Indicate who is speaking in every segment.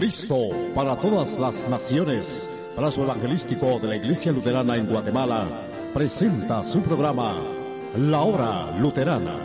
Speaker 1: Cristo para todas las naciones, brazo evangelístico de la Iglesia Luterana en Guatemala, presenta su programa, La Hora Luterana.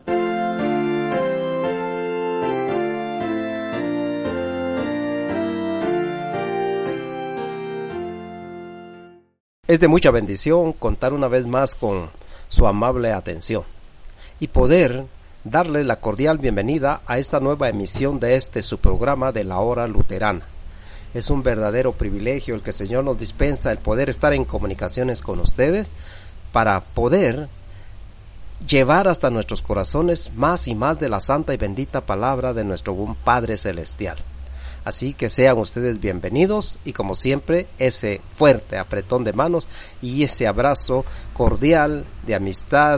Speaker 2: Es de mucha bendición contar una vez más con su amable atención y poder darle la cordial bienvenida a esta nueva emisión de su programa de La Hora Luterana. Es un verdadero privilegio el que el Señor nos dispensa el poder estar en comunicaciones con ustedes para poder llevar hasta nuestros corazones más y más de la santa y bendita palabra de nuestro buen Padre Celestial. Así que sean ustedes bienvenidos y como siempre ese fuerte apretón de manos y ese abrazo cordial de amistad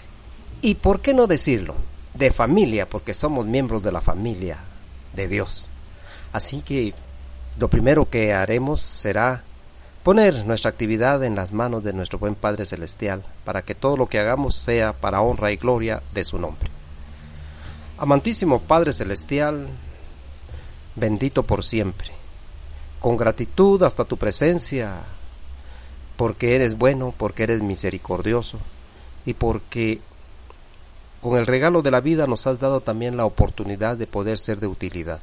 Speaker 2: y por qué no decirlo, de familia, porque somos miembros de la familia de Dios. Así que lo primero que haremos será poner nuestra actividad en las manos de nuestro buen Padre Celestial para que todo lo que hagamos sea para honra y gloria de su nombre. Amantísimo Padre Celestial, bendito por siempre, con gratitud hasta tu presencia, porque eres bueno, porque eres misericordioso y porque con el regalo de la vida nos has dado también la oportunidad de poder ser de utilidad.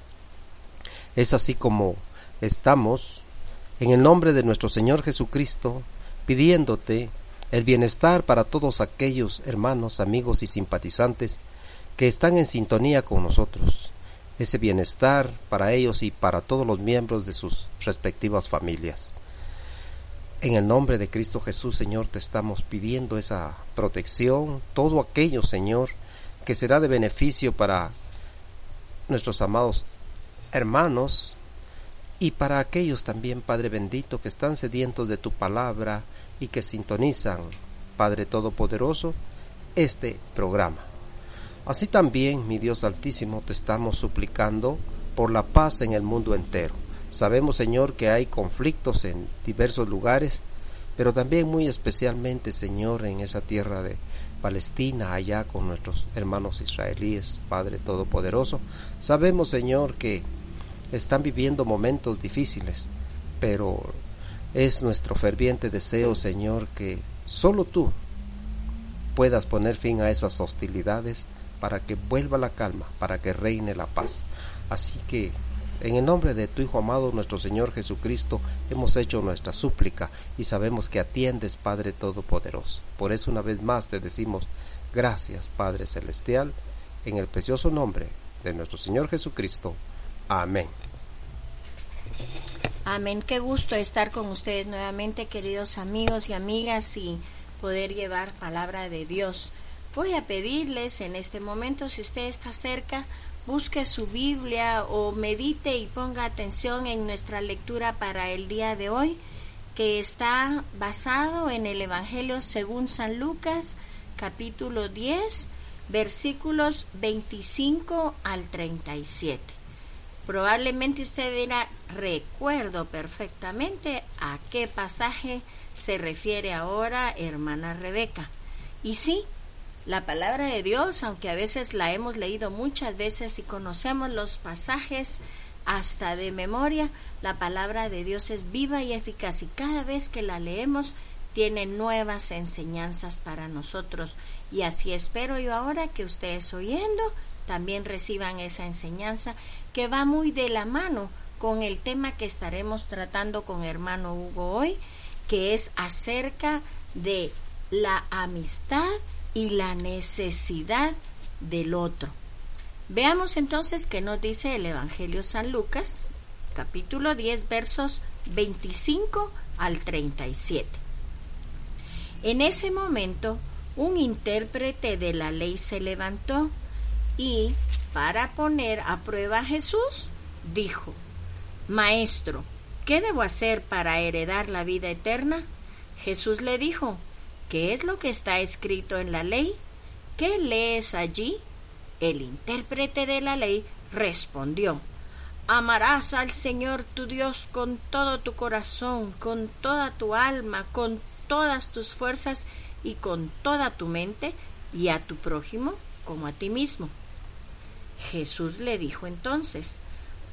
Speaker 2: Es así como estamos, en el nombre de nuestro Señor Jesucristo, pidiéndote el bienestar para todos aquellos hermanos, amigos y simpatizantes que están en sintonía con nosotros. Ese bienestar para ellos y para todos los miembros de sus respectivas familias. En el nombre de Cristo Jesús, Señor, te estamos pidiendo esa protección, todo aquello, Señor, que será de beneficio para nuestros amados hermanos y para aquellos también, Padre bendito, que están sedientos de tu palabra y que sintonizan, Padre Todopoderoso, este programa. Así también, mi Dios Altísimo, te estamos suplicando por la paz en el mundo entero. Sabemos, Señor, que hay conflictos en diversos lugares, pero también muy especialmente, Señor, en esa tierra de Palestina, allá con nuestros hermanos israelíes, Padre Todopoderoso. Sabemos, Señor, que están viviendo momentos difíciles, pero es nuestro ferviente deseo, Señor, que solo tú puedas poner fin a esas hostilidades para que vuelva la calma, para que reine la paz. Así que en el nombre de tu Hijo amado, nuestro Señor Jesucristo, hemos hecho nuestra súplica y sabemos que atiendes, Padre Todopoderoso. Por eso una vez más te decimos gracias, Padre Celestial, en el precioso nombre de nuestro Señor Jesucristo. Amén.
Speaker 3: Amén. Qué gusto estar con ustedes nuevamente, queridos amigos y amigas, y poder llevar palabra de Dios. Voy a pedirles en este momento, si usted está cerca, busque su Biblia o medite y ponga atención en nuestra lectura para el día de hoy, que está basado en el Evangelio según San Lucas, capítulo 10, versículos 25 al 37. Probablemente usted dirá, recuerdo perfectamente a qué pasaje se refiere ahora hermana Rebeca. Y sí, la palabra de Dios, aunque a veces la hemos leído muchas veces y conocemos los pasajes hasta de memoria, la palabra de Dios es viva y eficaz y cada vez que la leemos tiene nuevas enseñanzas para nosotros. Y así espero yo ahora que ustedes oyendo también reciban esa enseñanza que va muy de la mano con el tema que estaremos tratando con hermano Hugo hoy, que es acerca de la amistad y la necesidad del otro. Veamos entonces qué nos dice el Evangelio San Lucas, capítulo 10, versos 25 al 37. En ese momento, un intérprete de la ley se levantó y, para poner a prueba a Jesús, dijo: Maestro, ¿qué debo hacer para heredar la vida eterna? Jesús le dijo: ¿Qué es lo que está escrito en la ley? ¿Qué lees allí? El intérprete de la ley respondió: Amarás al Señor tu Dios con todo tu corazón, con toda tu alma, con todas tus fuerzas y con toda tu mente, y a tu prójimo como a ti mismo. Jesús le dijo entonces: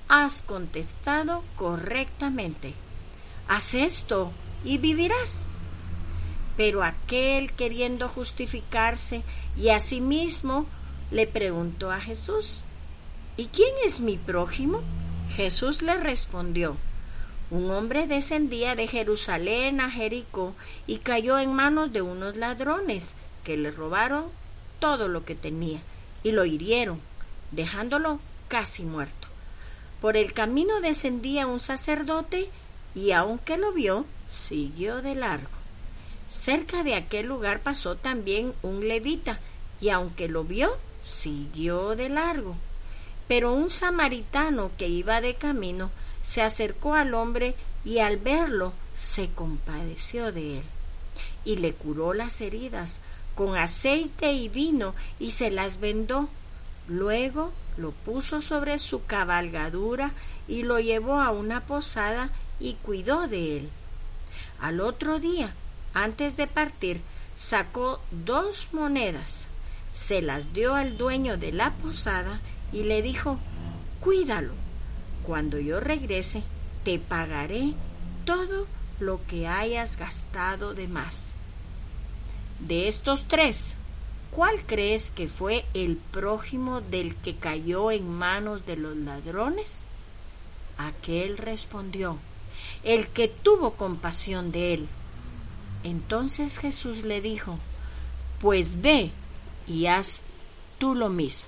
Speaker 3: has contestado correctamente. Haz esto y vivirás. Pero aquel, queriendo justificarse y a sí mismo, le preguntó a Jesús: ¿y quién es mi prójimo? Jesús le respondió: un hombre descendía de Jerusalén a Jericó y cayó en manos de unos ladrones que le robaron todo lo que tenía y lo hirieron, dejándolo casi muerto. Por el camino descendía un sacerdote y aunque lo vio, siguió de largo. Cerca de aquel lugar pasó también un levita y aunque lo vio, siguió de largo. Pero un samaritano que iba de camino se acercó al hombre y al verlo se compadeció de él y le curó las heridas con aceite y vino y se las vendó. Luego lo puso sobre su cabalgadura y lo llevó a una posada y cuidó de él. Al otro día, antes de partir, sacó 2 monedas, se las dio al dueño de la posada y le dijo: cuídalo, cuando yo regrese te pagaré todo lo que hayas gastado de más. De estos 3, ¿cuál crees que fue el prójimo del que cayó en manos de los ladrones? Aquel respondió: el que tuvo compasión de él. Entonces Jesús le dijo: pues ve y haz tú lo mismo.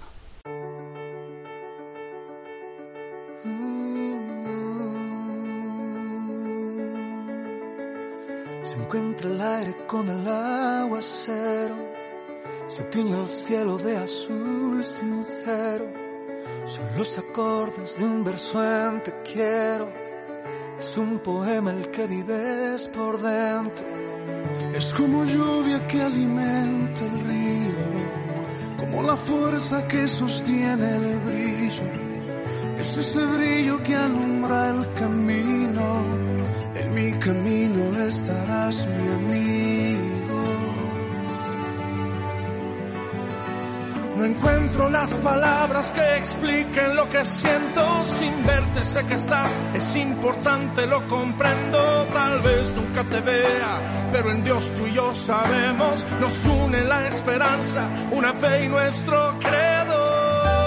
Speaker 4: Se encuentra el aire con el aguacero, se tiñe el cielo de azul sincero. Son los acordes de un verso en te quiero. Es un poema el que vives por dentro. Es como lluvia que alimenta el río, como la fuerza que sostiene el brillo. Es ese brillo que alumbra el camino. En mi camino estarás, mi amigo. No encuentro las palabras que expliquen lo que siento. Sin verte sé que estás, es importante, lo comprendo. Tal vez nunca te vea, pero en Dios tú y yo sabemos. Nos une la esperanza, una fe y nuestro credo.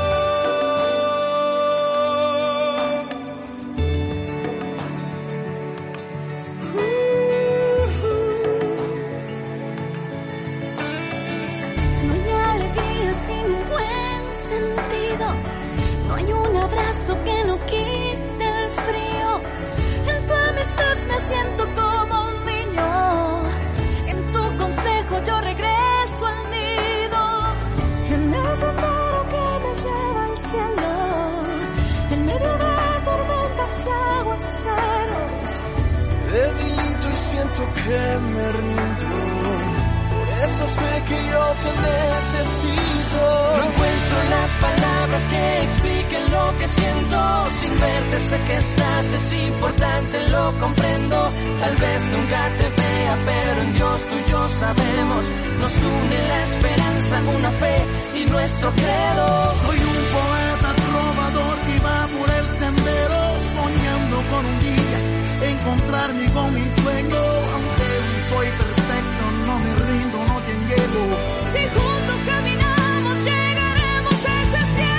Speaker 5: Que no quite el frío. En tu amistad me siento como un niño. En tu consejo yo regreso al nido. En el sendero que me lleva al cielo. En medio de tormentas y aguaceros.
Speaker 4: Debilito y siento que me rindo. Por eso sé que yo te necesito.
Speaker 5: No encuentro las palabras que expliquen lo que siento. Sin verte sé que estás, es importante, lo comprendo. Tal vez nunca te vea, pero en Dios tú y yo sabemos. Nos une la esperanza, una fe y nuestro credo.
Speaker 4: Soy un poeta trovador que va por el sendero, soñando con un día encontrarme con mi sueño. Aunque no soy perfecto, no me rindo, no te niego.
Speaker 5: Si juntos caminamos, llegaremos a ese cielo.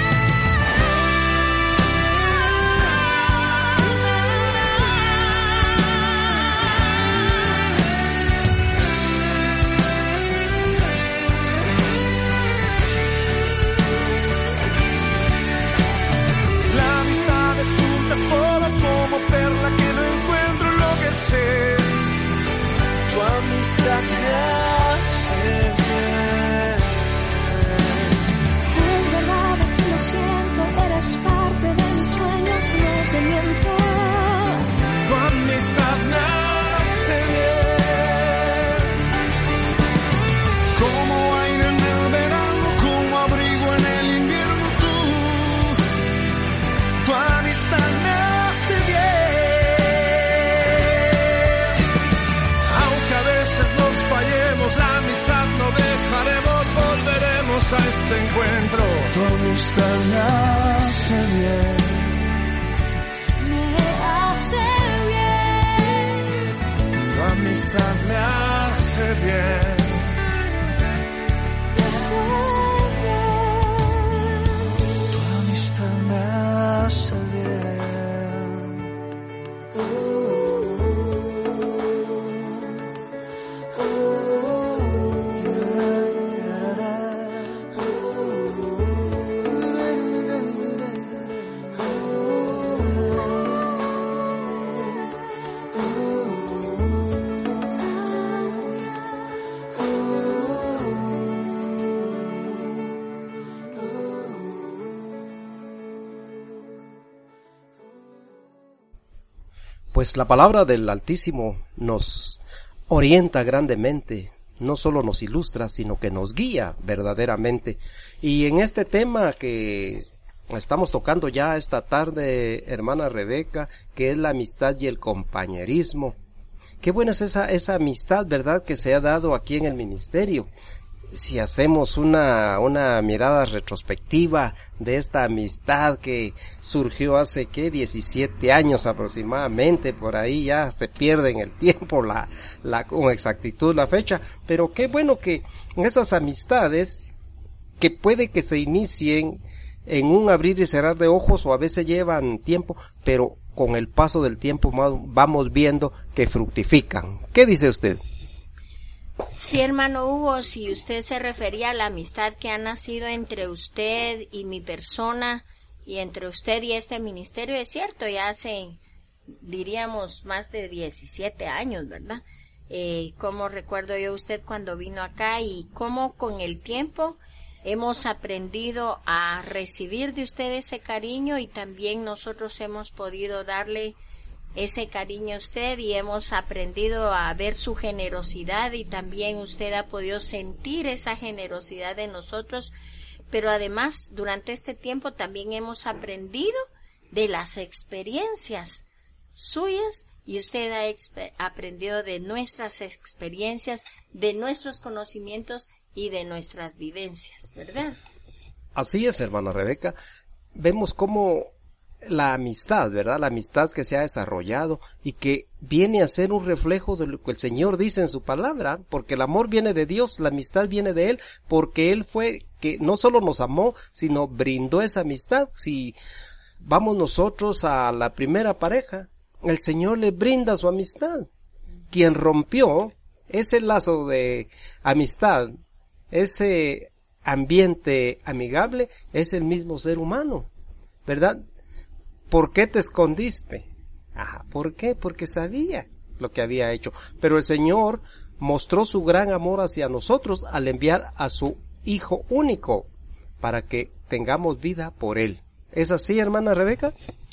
Speaker 4: La amistad es un tesoro como perla que no encuentro lo que sé. Tu amistad me hace bien.
Speaker 5: Es verdad, así lo siento, eres parte de mis sueños, no te miento.
Speaker 4: Tu amistad me hace bien. Como aire en el verano, como abrigo en el invierno, tu amistad me hace bien. Aunque a veces nos fallemos, la amistad no dejaremos, volveremos a este encuentro. Tu amistad me hace bien. amistad me hace bien. Tu amistad me hace bien.
Speaker 2: Pues la palabra del Altísimo nos orienta grandemente, no solo nos ilustra, sino que nos guía verdaderamente. Y en este tema que estamos tocando ya esta tarde, hermana Rebeca, que es la amistad y el compañerismo. Qué buena es esa amistad, ¿verdad?, que se ha dado aquí en el ministerio. Si hacemos una mirada retrospectiva de esta amistad que surgió hace 17 años aproximadamente, por ahí ya se pierde en el tiempo con exactitud la fecha, pero qué bueno que esas amistades que puede que se inicien en un abrir y cerrar de ojos o a veces llevan tiempo, pero con el paso del tiempo vamos viendo que fructifican. ¿Qué dice usted?
Speaker 3: Sí, hermano Hugo, si usted se refería a la amistad que ha nacido entre usted y mi persona y entre usted y este ministerio, es cierto, ya hace, diríamos, más de 17 años, ¿verdad? Como recuerdo yo usted cuando vino acá y cómo con el tiempo hemos aprendido a recibir de usted ese cariño y también nosotros hemos podido darle ese cariño a usted y hemos aprendido a ver su generosidad y también usted ha podido sentir esa generosidad de nosotros, pero además durante este tiempo también hemos aprendido de las experiencias suyas y usted ha aprendido de nuestras experiencias, de nuestros conocimientos y de nuestras vivencias, ¿verdad?
Speaker 2: Así es, hermana Rebeca. Vemos cómo la amistad, ¿verdad? La amistad que se ha desarrollado y que viene a ser un reflejo de lo que el Señor dice en su palabra, porque el amor viene de Dios, la amistad viene de Él, porque Él fue que no solo nos amó, sino brindó esa amistad. Si vamos nosotros a la primera pareja, el Señor le brinda su amistad. Quien rompió ese lazo de amistad, ese ambiente amigable, es el mismo ser humano, ¿verdad? ¿Por qué te escondiste? ¿Por qué? Porque sabía lo que había hecho. Pero el Señor mostró su gran amor hacia nosotros al enviar a su Hijo único para que tengamos vida por Él. ¿Es así, hermana Rebeca?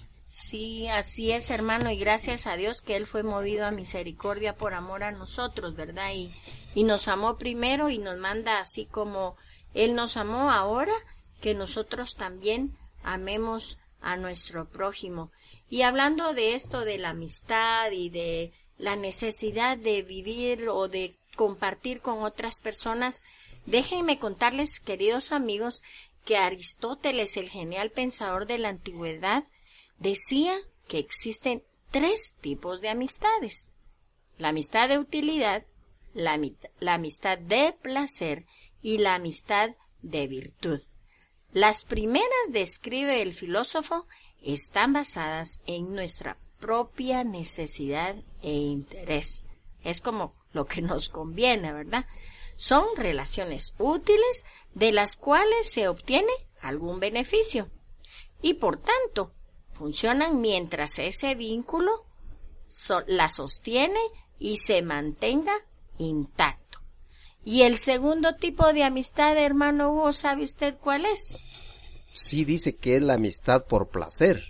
Speaker 3: Sí, así es, hermano, y gracias a Dios que Él fue movido a misericordia por amor a nosotros, ¿verdad? Y nos amó primero y nos manda así como Él nos amó ahora, que nosotros también amemos a nuestro prójimo. Y hablando de esto de la amistad y de la necesidad de vivir o de compartir con otras personas, déjenme contarles, queridos amigos, que Aristóteles, el genial pensador de la antigüedad, decía que existen 3 tipos de amistades: la amistad de utilidad, la amistad de placer y la amistad de virtud. Las primeras, describe el filósofo, están basadas en nuestra propia necesidad e interés. Es como lo que nos conviene, ¿verdad? Son relaciones útiles de las cuales se obtiene algún beneficio y por tanto funcionan mientras ese vínculo la sostiene y se mantenga intacto. Y el segundo tipo de amistad, hermano Hugo, ¿sabe usted cuál es?
Speaker 2: Sí, dice que es la amistad por placer.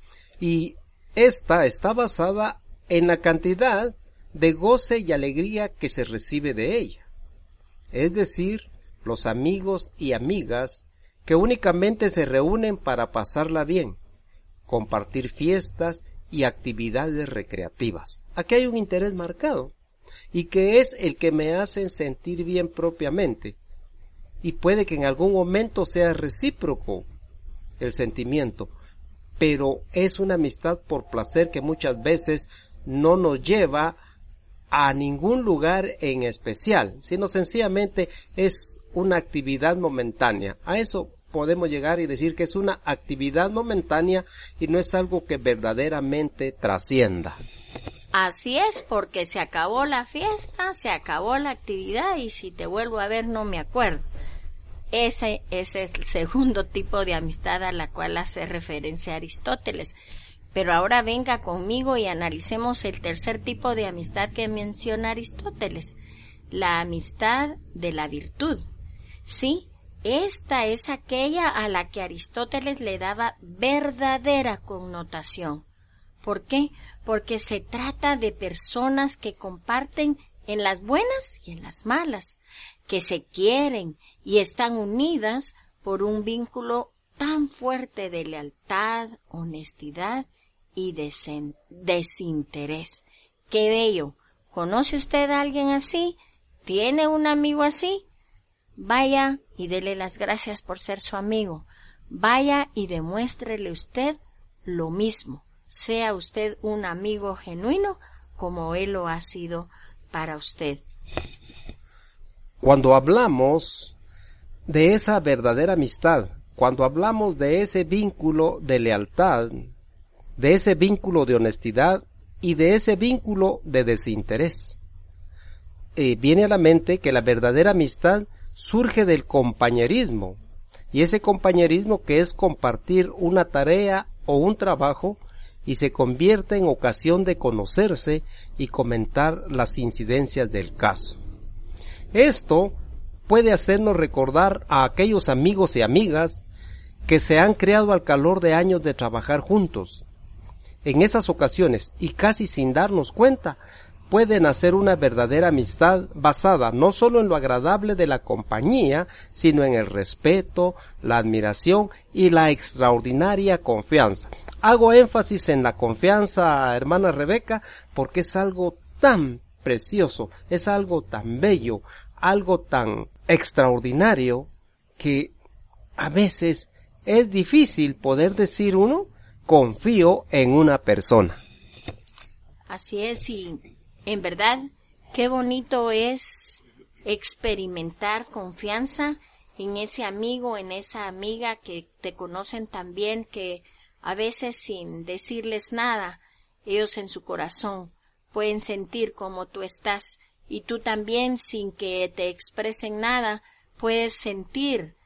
Speaker 2: Y esta está basada en la cantidad de goce y alegría que se recibe de ella. Es decir, los amigos y amigas que únicamente se reúnen para pasarla bien, compartir fiestas y actividades recreativas. Aquí hay un interés marcado, y que es el que me hacen sentir bien propiamente, y puede que en algún momento sea recíproco el sentimiento, pero es una amistad por placer que muchas veces no nos lleva a ningún lugar en especial, sino sencillamente es una actividad momentánea. A eso podemos llegar y decir que es una actividad momentánea y no es algo que verdaderamente trascienda.
Speaker 3: Así es, porque se acabó la fiesta, se acabó la actividad y si te vuelvo a ver no me acuerdo. Ese es el segundo tipo de amistad a la cual hace referencia Aristóteles. Pero ahora venga conmigo y analicemos el tercer tipo de amistad que menciona Aristóteles, la amistad de la virtud. Sí, esta es aquella a la que Aristóteles le daba verdadera connotación. ¿Por qué? Porque se trata de personas que comparten en las buenas y en las malas, que se quieren y están unidas por un vínculo tan fuerte de lealtad, honestidad y desinterés. ¡Qué bello! ¿Conoce usted a alguien así? ¿Tiene un amigo así? Vaya y dele las gracias por ser su amigo. Vaya y demuéstrele usted lo mismo. Sea usted un amigo genuino como él lo ha sido para usted.
Speaker 2: Cuando hablamos de esa verdadera amistad, cuando hablamos de ese vínculo de lealtad, de ese vínculo de honestidad y de ese vínculo de desinterés, viene a la mente que la verdadera amistad surge del compañerismo, y ese compañerismo que es compartir una tarea o un trabajo y se convierte en ocasión de conocerse y comentar las incidencias del caso. Esto puede hacernos recordar a aquellos amigos y amigas que se han creado al calor de años de trabajar juntos. En esas ocasiones, y casi sin darnos cuenta, puede nacer una verdadera amistad basada no solo en lo agradable de la compañía, sino en el respeto, la admiración y la extraordinaria confianza. Hago énfasis en la confianza, hermana Rebeca, porque es algo tan precioso, es algo tan bello, algo tan extraordinario, que a veces es difícil poder decir uno, confío en una persona.
Speaker 3: Así es, y en verdad, qué bonito es experimentar confianza en ese amigo, en esa amiga que te conocen tan bien que a veces sin decirles nada, ellos en su corazón pueden sentir como tú estás y tú también sin que te expresen nada puedes sentir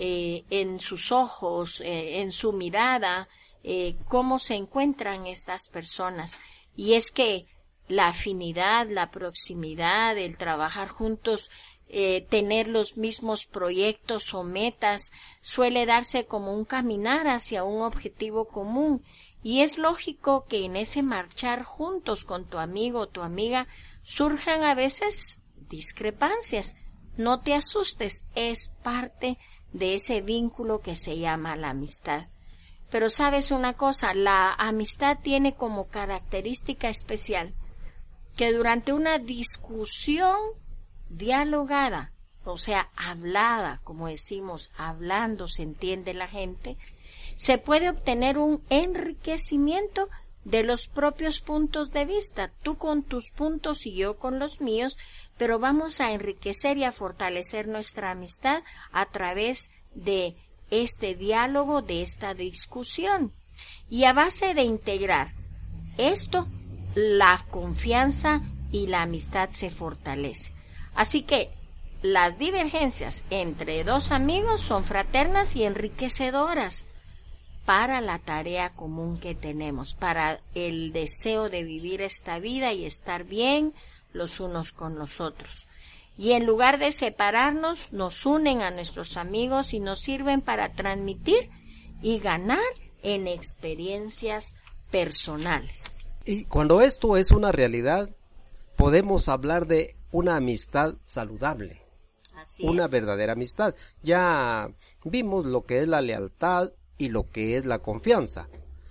Speaker 3: en sus ojos, en su mirada, cómo se encuentran estas personas. Y es que la afinidad, la proximidad, el trabajar juntos, tener los mismos proyectos o metas, suele darse como un caminar hacia un objetivo común. Y es lógico que en ese marchar juntos con tu amigo o tu amiga surjan a veces discrepancias. No te asustes, es parte de ese vínculo que se llama la amistad. Pero sabes una cosa, la amistad tiene como característica especial que durante una discusión dialogada, o sea, hablada, como decimos, hablando se entiende la gente, se puede obtener un enriquecimiento de los propios puntos de vista, tú con tus puntos y yo con los míos, pero vamos a enriquecer y a fortalecer nuestra amistad a través de este diálogo, de esta discusión. Y a base de integrar esto, la confianza y la amistad se fortalece. Así que las divergencias entre dos amigos son fraternas y enriquecedoras para la tarea común que tenemos, para el deseo de vivir esta vida y estar bien los unos con los otros. Y en lugar de separarnos, nos unen a nuestros amigos y nos sirven para transmitir y ganar en experiencias personales.
Speaker 2: Y cuando esto es una realidad, podemos hablar de una amistad saludable, una verdadera amistad. Ya vimos lo que es la lealtad y lo que es la confianza.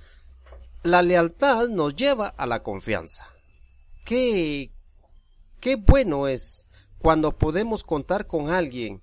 Speaker 2: La lealtad nos lleva a la confianza. Qué bueno es cuando podemos contar con alguien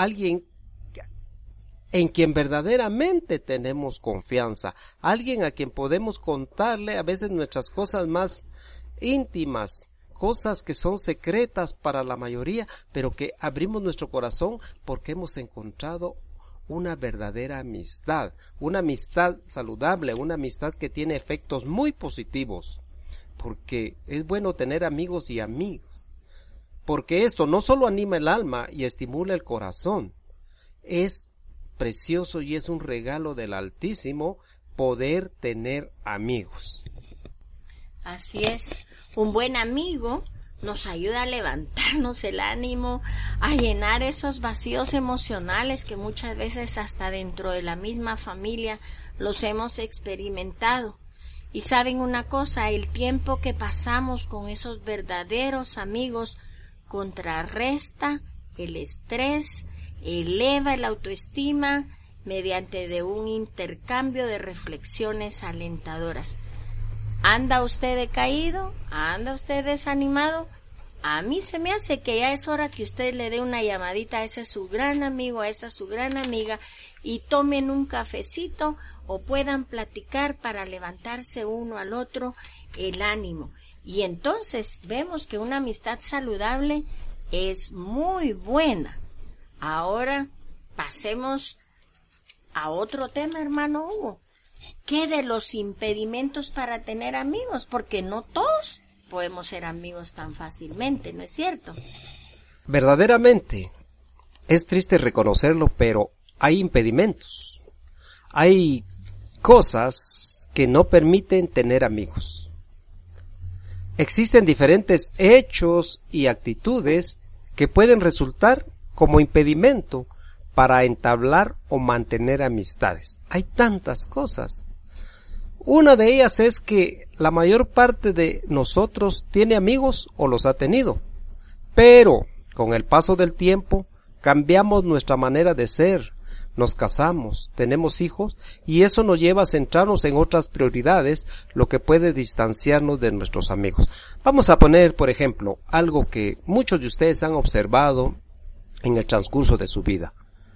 Speaker 2: en quien verdaderamente tenemos confianza, alguien a quien podemos contarle a veces nuestras cosas más íntimas, cosas que son secretas para la mayoría, pero que abrimos nuestro corazón porque hemos encontrado una verdadera amistad, una amistad saludable, una amistad que tiene efectos muy positivos, porque es bueno tener amigos y amigos, porque esto no solo anima el alma y estimula el corazón, es precioso y es un regalo del Altísimo poder tener amigos.
Speaker 3: Así es, un buen amigo nos ayuda a levantarnos el ánimo, a llenar esos vacíos emocionales que muchas veces hasta dentro de la misma familia los hemos experimentado. Y saben una cosa, el tiempo que pasamos con esos verdaderos amigos contrarresta el estrés, eleva la autoestima mediante de un intercambio de reflexiones alentadoras. ¿Anda usted decaído? ¿Anda usted desanimado? A mí se me hace que ya es hora que usted le dé una llamadita a ese su gran amigo, a esa su gran amiga, y tomen un cafecito o puedan platicar para levantarse uno al otro el ánimo. Y entonces vemos que una amistad saludable es muy buena. Ahora pasemos a otro tema, hermano Hugo. ¿Qué de los impedimentos para tener amigos? Porque no todos podemos ser amigos tan fácilmente, ¿no es cierto?
Speaker 2: Verdaderamente, es triste reconocerlo, pero hay impedimentos. Hay cosas que no permiten tener amigos. Existen diferentes hechos y actitudes que pueden resultar como impedimento para entablar o mantener amistades. Hay tantas cosas. Una de ellas es que la mayor parte de nosotros tiene amigos o los ha tenido, pero con el paso del tiempo cambiamos nuestra manera de ser, nos casamos, tenemos hijos y eso nos lleva a centrarnos en otras prioridades, lo que puede distanciarnos de nuestros amigos. Vamos a poner, por ejemplo, algo que muchos de ustedes han observado en el transcurso de su vida.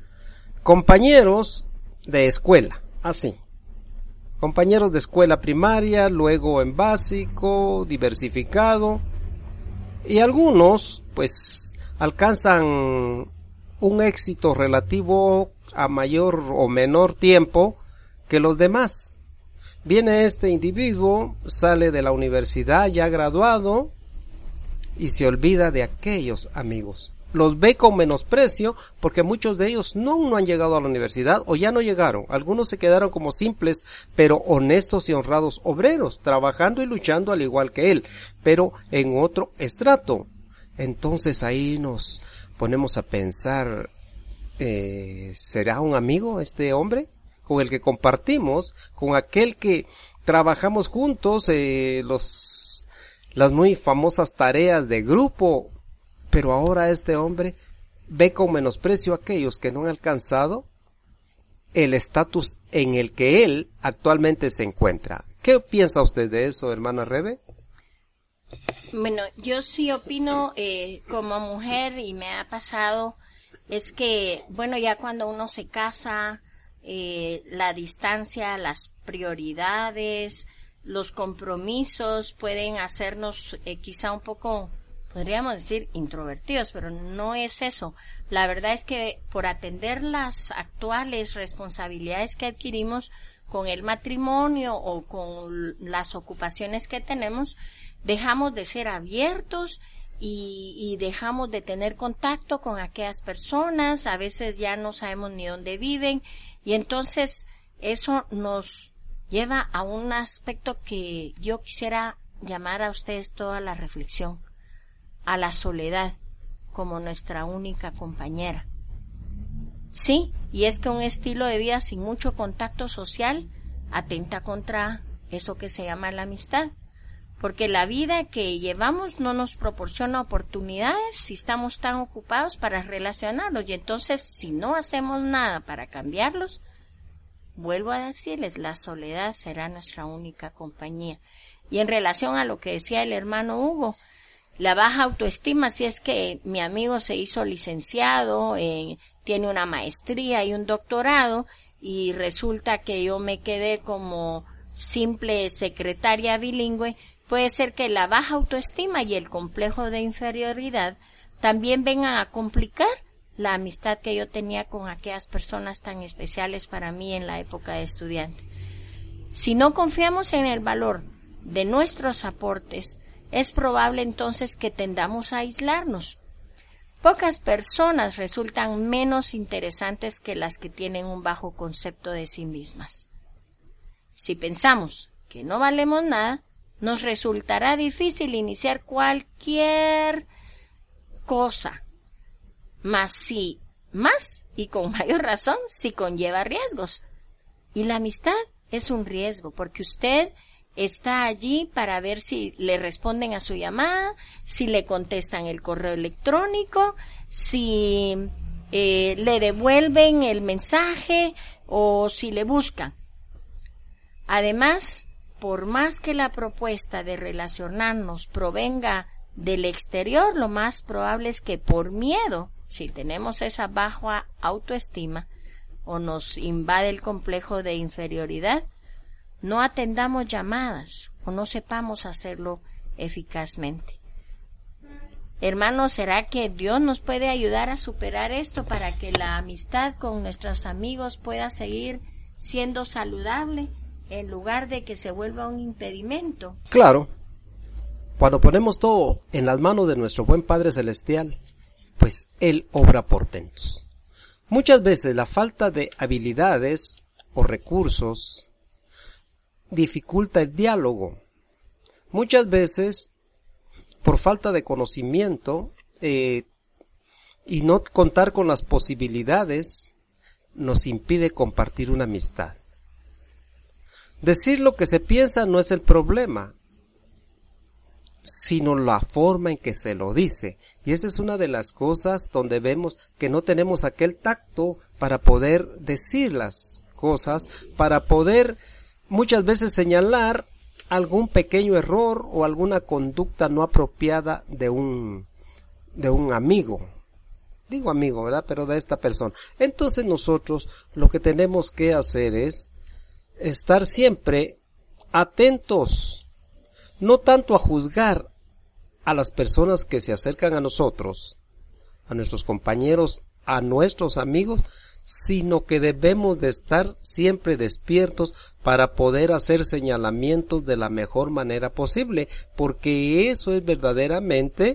Speaker 2: Compañeros de escuela, así. Compañeros de escuela primaria, luego en básico, diversificado, y algunos pues alcanzan un éxito relativo a mayor o menor tiempo que los demás. Viene este individuo, sale de la universidad ya graduado y se olvida de aquellos amigos. Los ve con menosprecio porque muchos de ellos no han llegado a la universidad o ya no llegaron. Algunos se quedaron como simples pero honestos y honrados obreros, trabajando y luchando al igual que él, pero en otro estrato. Entonces ahí nos ponemos a pensar, ¿será un amigo este hombre con el que compartimos, con aquel que trabajamos juntos, las muy famosas tareas de grupo? Pero ahora este hombre ve con menosprecio a aquellos que no han alcanzado el estatus en el que él actualmente se encuentra. ¿Qué piensa usted de eso, hermana Rebe?
Speaker 3: Bueno, yo sí opino como mujer, y me ha pasado, es que, bueno, ya cuando uno se casa, la distancia, las prioridades, los compromisos pueden hacernos quizá un poco, podríamos decir, introvertidos, pero no es eso. La verdad es que por atender las actuales responsabilidades que adquirimos con el matrimonio o con las ocupaciones que tenemos, dejamos de ser abiertos y dejamos de tener contacto con aquellas personas. A veces ya no sabemos ni dónde viven, y entonces eso nos lleva a un aspecto que yo quisiera llamar a ustedes toda la reflexión: a la soledad como nuestra única compañera. Sí, y es que un estilo de vida sin mucho contacto social atenta contra eso que se llama la amistad, porque la vida que llevamos no nos proporciona oportunidades si estamos tan ocupados para relacionarnos, y entonces si no hacemos nada para cambiarlos, vuelvo a decirles, la soledad será nuestra única compañía. Y en relación a lo que decía el hermano Hugo, la baja autoestima, si es que mi amigo se hizo licenciado, tiene una maestría y un doctorado, y resulta que yo me quedé como simple secretaria bilingüe, Puede ser que la baja autoestima y el complejo de inferioridad también vengan a complicar la amistad que yo tenía con aquellas personas tan especiales para mí en la época de estudiante. Si no confiamos en el valor de nuestros aportes, es probable entonces que tendamos a aislarnos. Pocas personas resultan menos interesantes que las que tienen un bajo concepto de sí mismas. Si pensamos que no valemos nada, nos resultará difícil iniciar cualquier cosa, más y con mayor razón si conlleva riesgos. Y la amistad es un riesgo, porque usted está allí para ver si le responden a su llamada, si le contestan el correo electrónico, si le devuelven el mensaje o si le buscan. Además, por más que la propuesta de relacionarnos provenga del exterior, lo más probable es que por miedo, si tenemos esa baja autoestima o nos invade el complejo de inferioridad, no atendamos llamadas o no sepamos hacerlo eficazmente. Hermanos, ¿será que Dios nos puede ayudar a superar esto para que la amistad con nuestros amigos pueda seguir siendo saludable en lugar de que se vuelva un impedimento?
Speaker 2: Claro, cuando ponemos todo en las manos de nuestro buen Padre Celestial, pues Él obra portentos. Muchas veces la falta de habilidades o recursos dificulta el diálogo. Muchas veces, por falta de conocimiento y no contar con las posibilidades, nos impide compartir una amistad. Decir lo que se piensa no es el problema, sino la forma en que se lo dice. Y esa es una de las cosas donde vemos que no tenemos aquel tacto para poder decir las cosas, para poder muchas veces señalar algún pequeño error o alguna conducta no apropiada de un amigo. Digo amigo, ¿verdad? Pero de esta persona. Entonces nosotros lo que tenemos que hacer es estar siempre atentos, no tanto a juzgar a las personas que se acercan a nosotros, a nuestros compañeros, a nuestros amigos, sino que debemos de estar siempre despiertos para poder hacer señalamientos de la mejor manera posible, porque eso es verdaderamente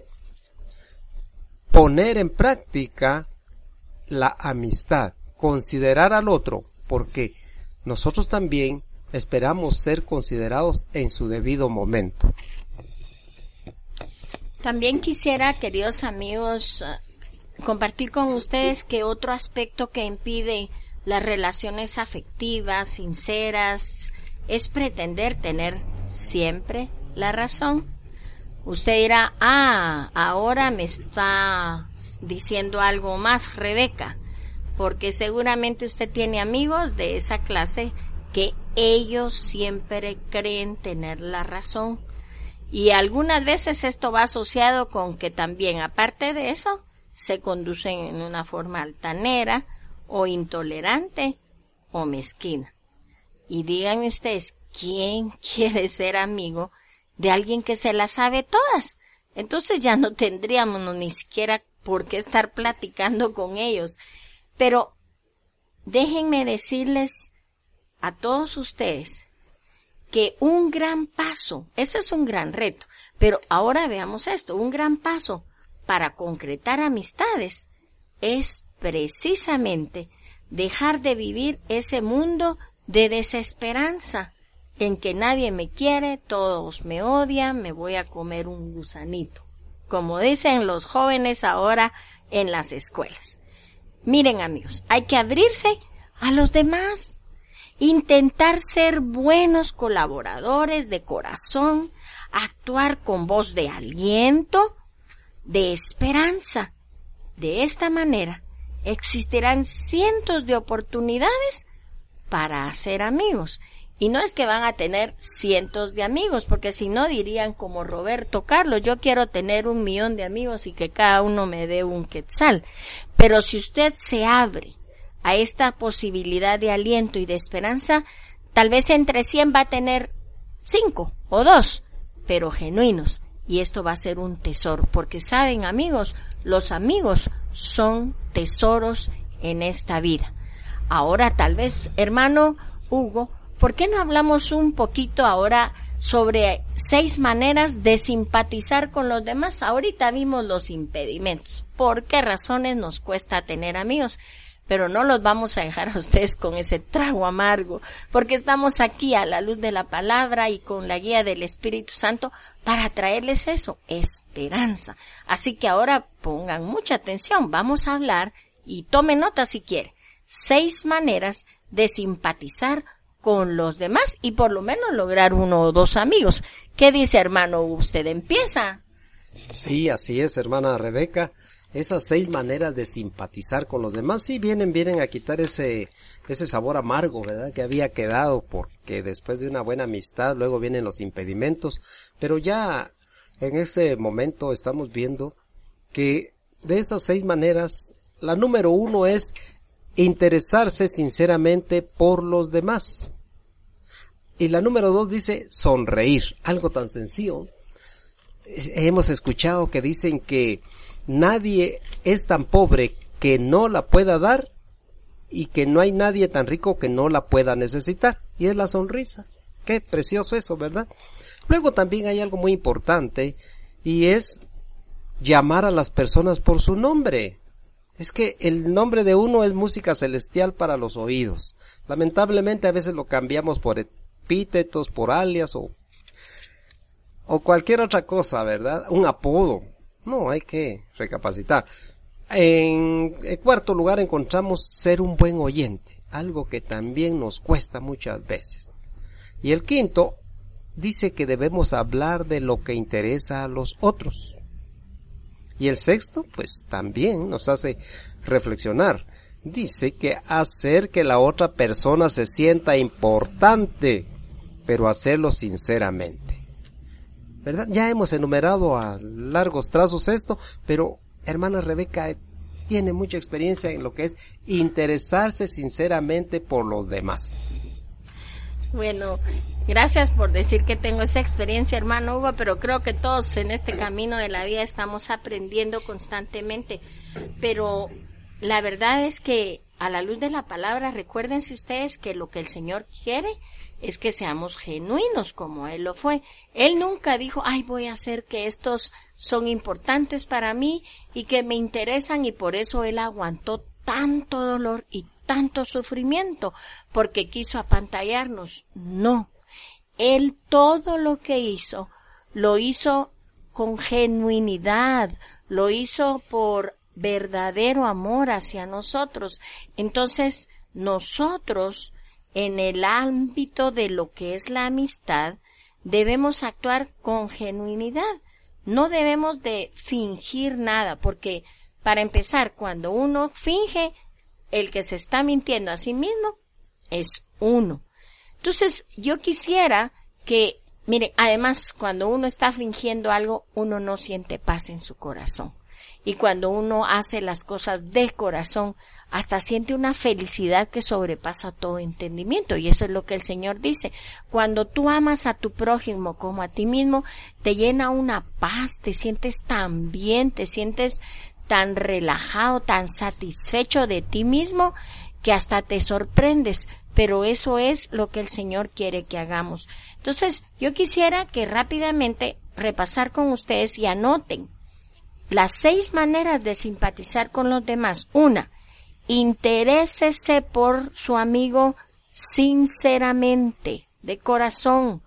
Speaker 2: poner en práctica la amistad, considerar al otro, porque nosotros también esperamos ser considerados en su debido momento.
Speaker 3: También quisiera, queridos amigos, compartir con ustedes que otro aspecto que impide las relaciones afectivas, sinceras, es pretender tener siempre la razón. Usted dirá, ahora me está diciendo algo más, Rebeca, porque seguramente usted tiene amigos de esa clase que ellos siempre creen tener la razón. Y algunas veces esto va asociado con que también, aparte de eso, se conducen en una forma altanera o intolerante o mezquina. Y díganme ustedes, ¿quién quiere ser amigo de alguien que se las sabe todas? Entonces ya no tendríamos ni siquiera por qué estar platicando con ellos. Pero déjenme decirles a todos ustedes que un gran paso, eso es un gran reto, pero ahora veamos esto, un gran paso para concretar amistades es precisamente dejar de vivir ese mundo de desesperanza en que nadie me quiere, todos me odian, me voy a comer un gusanito, como dicen los jóvenes ahora en las escuelas. Miren, amigos, hay que abrirse a los demás, intentar ser buenos colaboradores de corazón, actuar con voz de aliento, de esperanza. De esta manera existirán cientos de oportunidades para hacer amigos. Y no es que van a tener cientos de amigos, porque si no dirían como Roberto Carlos, yo quiero tener 1,000,000 de amigos y que cada uno me dé un quetzal. Pero si usted se abre a esta posibilidad de aliento y de esperanza, tal vez entre 100 va a tener 5 o 2, pero genuinos. Y esto va a ser un tesoro, porque saben, amigos, los amigos son tesoros en esta vida. Ahora tal vez, hermano Hugo, ¿por qué no hablamos un poquito ahora sobre 6 maneras de simpatizar con los demás? Ahorita vimos los impedimentos. ¿Por qué razones nos cuesta tener amigos? Pero no los vamos a dejar a ustedes con ese trago amargo, porque estamos aquí a la luz de la palabra y con la guía del Espíritu Santo para traerles eso, esperanza. Así que ahora pongan mucha atención, vamos a hablar, y tomen nota si quiere, 6 maneras de simpatizar con los demás y por lo menos lograr 1 o 2 amigos. ¿Qué dice, hermano? ¿Usted empieza?
Speaker 2: Sí, así es, hermana Rebeca. Esas 6 maneras de simpatizar con los demás sí vienen a quitar ese sabor amargo, ¿verdad?, que había quedado, porque después de una buena amistad luego vienen los impedimentos. Pero ya en este momento estamos viendo que de esas 6 maneras, la número 1 es interesarse sinceramente por los demás. Y la número 2 dice sonreír, algo tan sencillo. Hemos escuchado que dicen que nadie es tan pobre que no la pueda dar y que no hay nadie tan rico que no la pueda necesitar. Y es la sonrisa. Qué precioso eso, ¿verdad? Luego también hay algo muy importante y es llamar a las personas por su nombre. Es que el nombre de uno es música celestial para los oídos. Lamentablemente a veces lo cambiamos por epítetos, por alias o cualquier otra cosa, ¿verdad? Un apodo. No, hay que recapacitar. En cuarto lugar encontramos ser un buen oyente, algo que también nos cuesta muchas veces. Y el quinto dice que debemos hablar de lo que interesa a los otros. Y el sexto, pues también nos hace reflexionar. Dice que hacer que la otra persona se sienta importante, pero hacerlo sinceramente. ¿Verdad? Ya hemos enumerado a largos trazos esto, pero hermana Rebeca tiene mucha experiencia en lo que es interesarse sinceramente por los demás.
Speaker 3: Bueno, gracias por decir que tengo esa experiencia, hermano Hugo, pero creo que todos en este camino de la vida estamos aprendiendo constantemente. Pero la verdad es que a la luz de la palabra, recuérdense ustedes que lo que el Señor quiere es que seamos genuinos como Él lo fue. Él nunca dijo, ay, voy a hacer que estos son importantes para mí y que me interesan, y por eso Él aguantó tanto dolor y tanto sufrimiento, porque quiso apantallarnos. No. Él todo lo que hizo, lo hizo con genuinidad, lo hizo por verdadero amor hacia nosotros. Entonces, nosotros, en el ámbito de lo que es la amistad, debemos actuar con genuinidad. No debemos de fingir nada, porque para empezar, cuando uno finge, el que se está mintiendo a sí mismo es uno. Entonces, yo quisiera que, miren, además, cuando uno está fingiendo algo, uno no siente paz en su corazón. Y cuando uno hace las cosas de corazón, hasta siente una felicidad que sobrepasa todo entendimiento. Y eso es lo que el Señor dice. Cuando tú amas a tu prójimo como a ti mismo, te llena una paz, te sientes tan bien, te sientes tan relajado, tan satisfecho de ti mismo, que hasta te sorprendes. Pero eso es lo que el Señor quiere que hagamos. Entonces, yo quisiera que rápidamente repasar con ustedes y anoten las 6 maneras de simpatizar con los demás. 1, interésese por su amigo sinceramente, de corazón.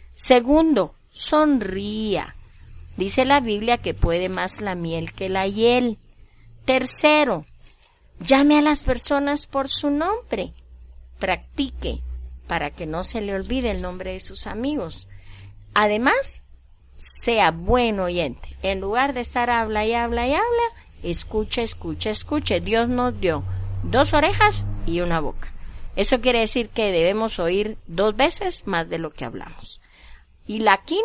Speaker 3: 2, sonría. Dice la Biblia que puede más la miel que la hiel. 3, llame a las personas por su nombre. Practique para que no se le olvide el nombre de sus amigos. Además, sea buen oyente. En lugar de estar habla y habla y habla, escuche, escuche, escuche. Dios nos dio 2 orejas y 1 boca. Eso quiere decir que debemos oír 2 veces más de lo que hablamos. Y la 5,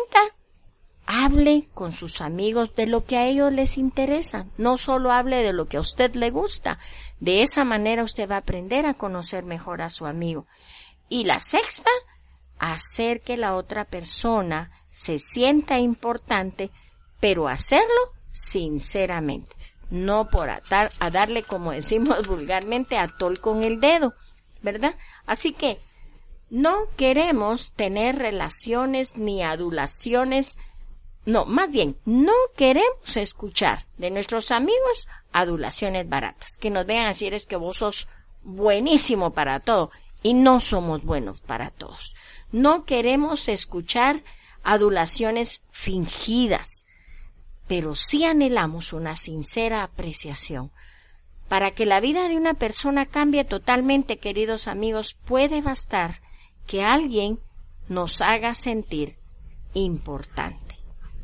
Speaker 3: hable con sus amigos de lo que a ellos les interesa. No solo hable de lo que a usted le gusta. De esa manera usted va a aprender a conocer mejor a su amigo. Y la 6, hacer que la otra persona se sienta importante, pero hacerlo sinceramente, no por a darle, como decimos vulgarmente, atol con el dedo, ¿verdad? Así que no queremos tener relaciones ni adulaciones, no, más bien, no queremos escuchar de nuestros amigos adulaciones baratas, que nos vengan a decir es que vos sos buenísimo para todo, y no somos buenos para todos. No queremos escuchar adulaciones fingidas, pero sí anhelamos una sincera apreciación. Para que la vida de una persona cambie totalmente, queridos amigos, puede bastar que alguien nos haga sentir importante.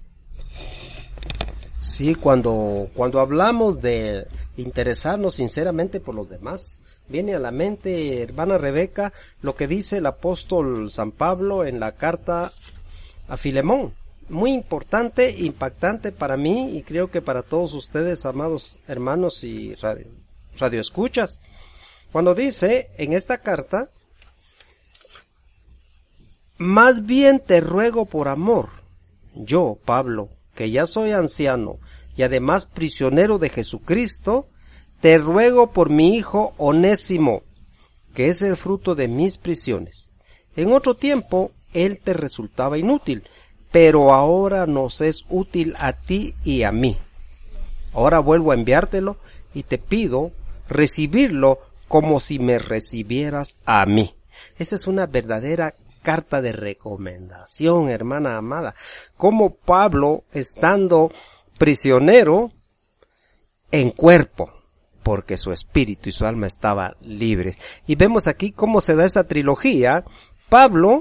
Speaker 2: Sí, cuando hablamos de interesarnos sinceramente por los demás, viene a la mente, hermana Rebeca, lo que dice el apóstol San Pablo en la carta a Filemón. Muy importante, impactante para mí y creo que para todos ustedes, amados hermanos y radioescuchas. Cuando dice en esta carta, más bien te ruego por amor, yo, Pablo, que ya soy anciano y además prisionero de Jesucristo, te ruego por mi hijo Onésimo, que es el fruto de mis prisiones. En otro tiempo él te resultaba inútil, pero ahora nos es útil a ti y a mí. Ahora vuelvo a enviártelo y te pido recibirlo como si me recibieras a mí. Esa es una verdadera carta de recomendación, hermana amada. Como Pablo, estando prisionero en cuerpo, porque su espíritu y su alma estaban libres. Y vemos aquí cómo se da esa trilogía. Pablo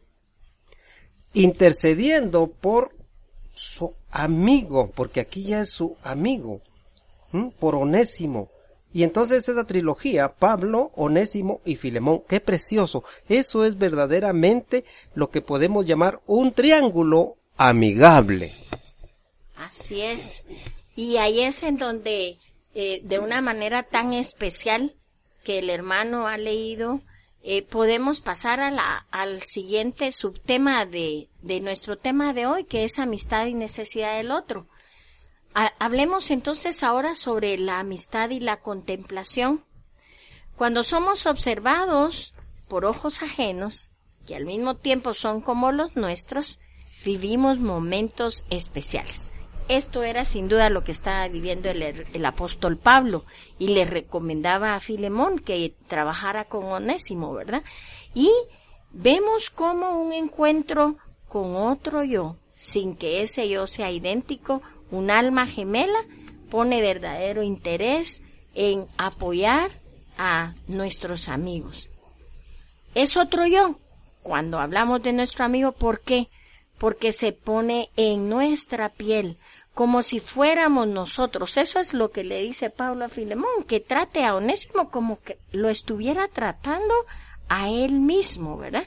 Speaker 2: intercediendo por su amigo, porque aquí ya es su amigo, por Onésimo. Y entonces esa trilogía, Pablo, Onésimo y Filemón, qué precioso. Eso es verdaderamente lo que podemos llamar un triángulo amigable.
Speaker 3: Así es. Y ahí es en donde, de una manera tan especial que el hermano ha leído, podemos pasar al siguiente subtema de nuestro tema de hoy, que es amistad y necesidad del otro. Hablemos entonces ahora sobre la amistad y la contemplación. Cuando somos observados por ojos ajenos, que al mismo tiempo son como los nuestros, vivimos momentos especiales. Esto era sin duda lo que estaba viviendo el apóstol Pablo, y le recomendaba a Filemón que trabajara con Onésimo, ¿verdad? Y vemos como un encuentro con otro yo, sin que ese yo sea idéntico, un alma gemela, pone verdadero interés en apoyar a nuestros amigos. Es otro yo. Cuando hablamos de nuestro amigo, ¿por qué? Porque se pone en nuestra piel, como si fuéramos nosotros. Eso es lo que le dice Pablo a Filemón, que trate a Onésimo como que lo estuviera tratando a él mismo, ¿verdad?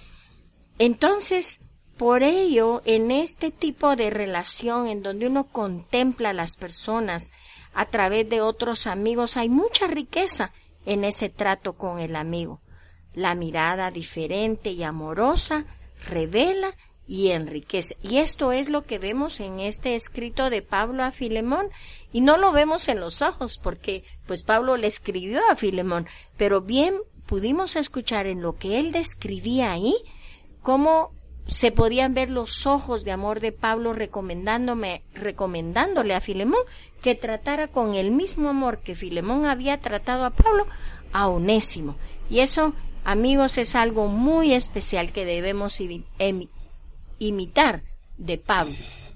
Speaker 3: Entonces, por ello, en este tipo de relación en donde uno contempla a las personas a través de otros amigos, hay mucha riqueza en ese trato con el amigo. La mirada diferente y amorosa revela y enriquece. Y esto es lo que vemos en este escrito de Pablo a Filemón, y no lo vemos en los ojos porque pues Pablo le escribió a Filemón, pero bien pudimos escuchar en lo que él describía ahí cómo se podían ver los ojos de amor de Pablo recomendándole a Filemón que tratara con el mismo amor que Filemón había tratado a Pablo a Onésimo. Y eso, amigos, es algo muy especial que debemos imitar de Pablo.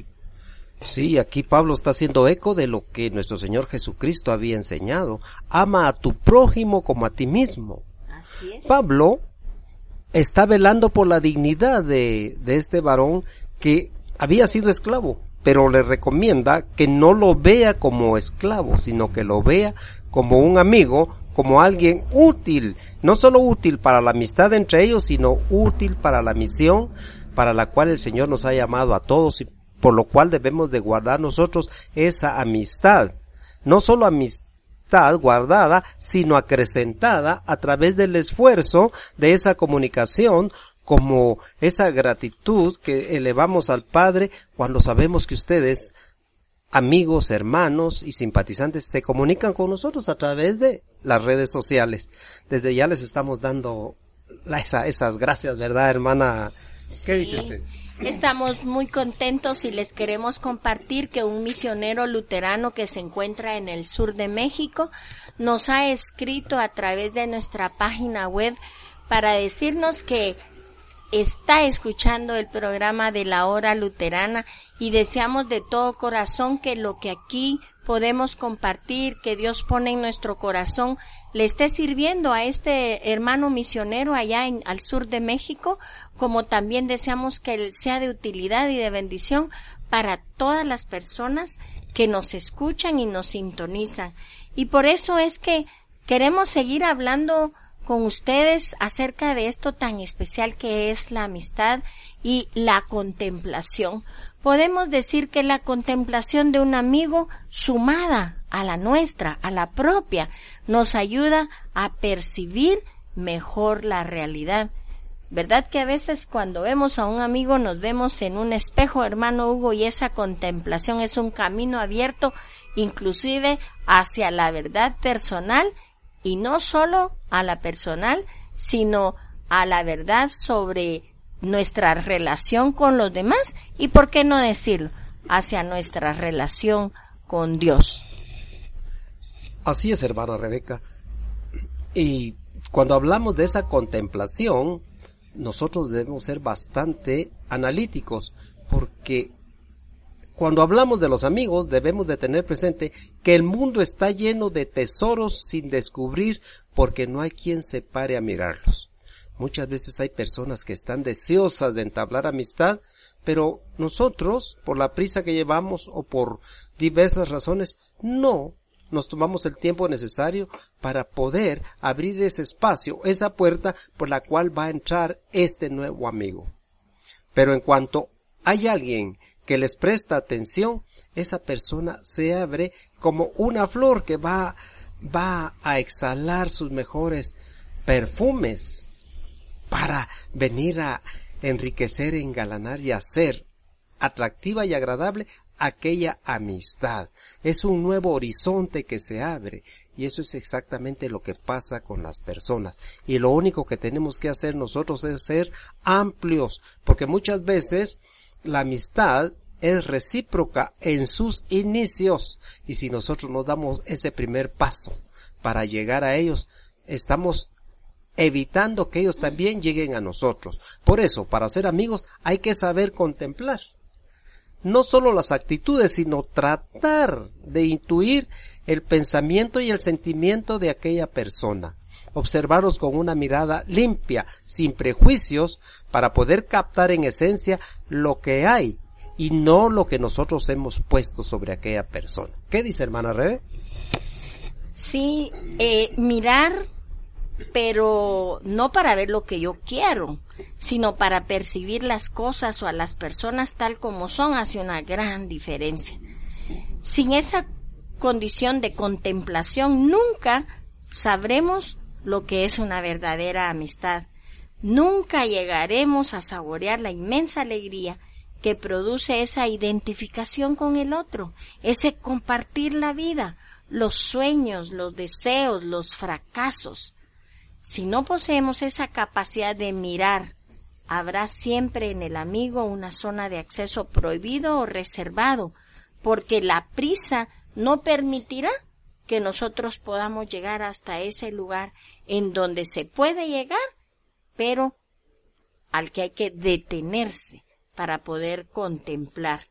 Speaker 2: Sí, aquí Pablo está haciendo eco de lo que nuestro Señor Jesucristo había enseñado. Ama a tu prójimo como a ti mismo.
Speaker 3: Así es.
Speaker 2: Pablo está velando por la dignidad de este varón que había sido esclavo, pero le recomienda que no lo vea como esclavo, sino que lo vea como un amigo, como alguien útil, no solo útil para la amistad entre ellos, sino útil para la misión para la cual el Señor nos ha llamado a todos, y por lo cual debemos de guardar nosotros esa amistad, no solo amistad guardada, sino acrecentada a través del esfuerzo de esa comunicación como esa gratitud que elevamos al Padre cuando sabemos que ustedes, amigos, hermanos y simpatizantes, se comunican con nosotros a través de las redes sociales. Desde ya les estamos dando esas gracias, ¿verdad, hermana? ¿Qué dice usted?
Speaker 3: Estamos muy contentos y les queremos compartir que un misionero luterano que se encuentra en el sur de México nos ha escrito a través de nuestra página web para decirnos que está escuchando el programa de la Hora Luterana y deseamos de todo corazón que lo que aquí podemos compartir, que Dios pone en nuestro corazón, le esté sirviendo a este hermano misionero allá al sur de México, como también deseamos que él sea de utilidad y de bendición para todas las personas que nos escuchan y nos sintonizan. Y por eso es que queremos seguir hablando con ustedes acerca de esto tan especial que es la amistad y la contemplación. Podemos decir que la contemplación de un amigo, sumada a la nuestra, a la propia, nos ayuda a percibir mejor la realidad. ¿Verdad que a veces cuando vemos a un amigo nos vemos en un espejo, hermano Hugo, y esa contemplación es un camino abierto inclusive hacia la verdad personal, y no solo a la personal, sino a la verdad sobre nuestra relación con los demás y, por qué no decirlo, hacia nuestra relación con Dios.
Speaker 2: Así es, hermana Rebeca. Y cuando hablamos de esa contemplación, nosotros debemos ser bastante analíticos, porque cuando hablamos de los amigos debemos de tener presente que el mundo está lleno de tesoros sin descubrir, porque no hay quien se pare a mirarlos. Muchas veces hay personas que están deseosas de entablar amistad, pero nosotros, por la prisa que llevamos o por diversas razones, no nos tomamos el tiempo necesario para poder abrir ese espacio, esa puerta por la cual va a entrar este nuevo amigo. Pero en cuanto hay alguien que les presta atención, esa persona se abre como una flor que va a exhalar sus mejores perfumes para venir a enriquecer, engalanar y hacer atractiva y agradable aquella amistad. Es un nuevo horizonte que se abre, y eso es exactamente lo que pasa con las personas. Y lo único que tenemos que hacer nosotros es ser amplios, porque muchas veces la amistad es recíproca en sus inicios, y si nosotros no damos ese primer paso para llegar a ellos, estamos evitando que ellos también lleguen a nosotros. Por eso, para ser amigos hay que saber contemplar no solo las actitudes, sino tratar de intuir el pensamiento y el sentimiento de aquella persona. Observarlos con una mirada limpia, sin prejuicios, para poder captar en esencia lo que hay y no lo que nosotros hemos puesto sobre aquella persona. ¿Qué dice, hermana Rebe?
Speaker 3: Sí, mirar, pero no para ver lo que yo quiero, sino para percibir las cosas o a las personas tal como son, hace una gran diferencia. Sin esa condición de contemplación nunca sabremos lo que es una verdadera amistad. Nunca llegaremos a saborear la inmensa alegría que produce esa identificación con el otro, ese compartir la vida, los sueños, los deseos, los fracasos. Si no poseemos esa capacidad de mirar, habrá siempre en el amigo una zona de acceso prohibido o reservado, porque la prisa no permitirá que nosotros podamos llegar hasta ese lugar en donde se puede llegar, pero al que hay que detenerse para poder contemplar.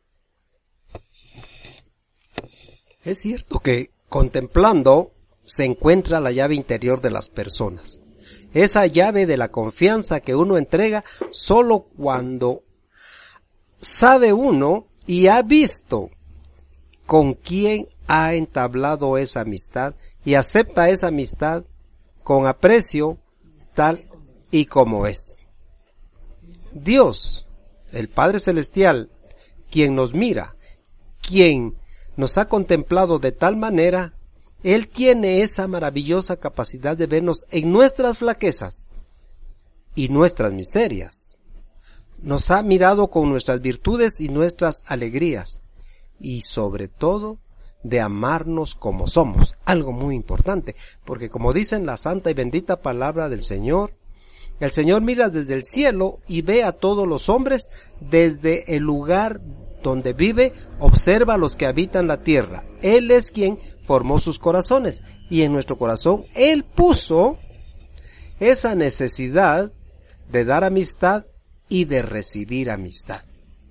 Speaker 2: Es cierto que contemplando se encuentra la llave interior de las personas. Esa llave de la confianza que uno entrega solo cuando sabe uno y ha visto con quién ha entablado esa amistad y acepta esa amistad con aprecio tal y como es. Dios, el Padre Celestial, quien nos mira, quien nos ha contemplado de tal manera, Él tiene esa maravillosa capacidad de vernos en nuestras flaquezas y nuestras miserias. Nos ha mirado con nuestras virtudes y nuestras alegrías, y sobre todo de amarnos como somos, algo muy importante, porque como dice en la santa y bendita palabra del Señor, el Señor mira desde el cielo y ve a todos los hombres desde el lugar donde vive, observa a los que habitan la tierra. Él es quien formó sus corazones, y en nuestro corazón Él puso esa necesidad de dar amistad y de recibir amistad.